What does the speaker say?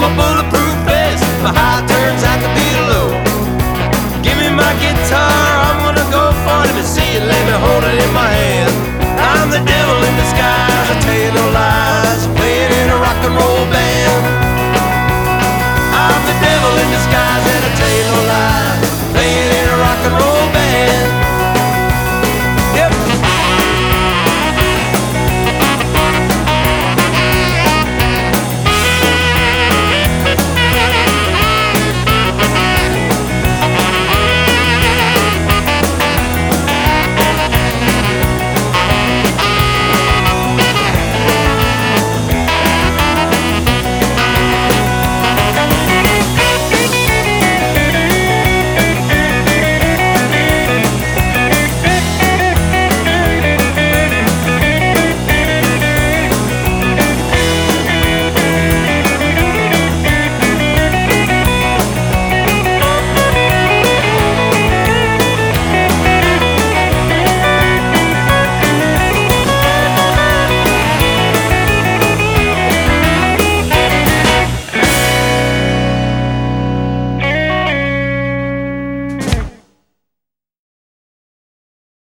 my bulletproof vest. My high turns out to be low. Give me my guitar, I'm gonna go for it. If you see it, let me hold it in my hand. I'm the devil in disguise, I tell you no lies, playing in a rock and roll band. I'm the devil in disguise.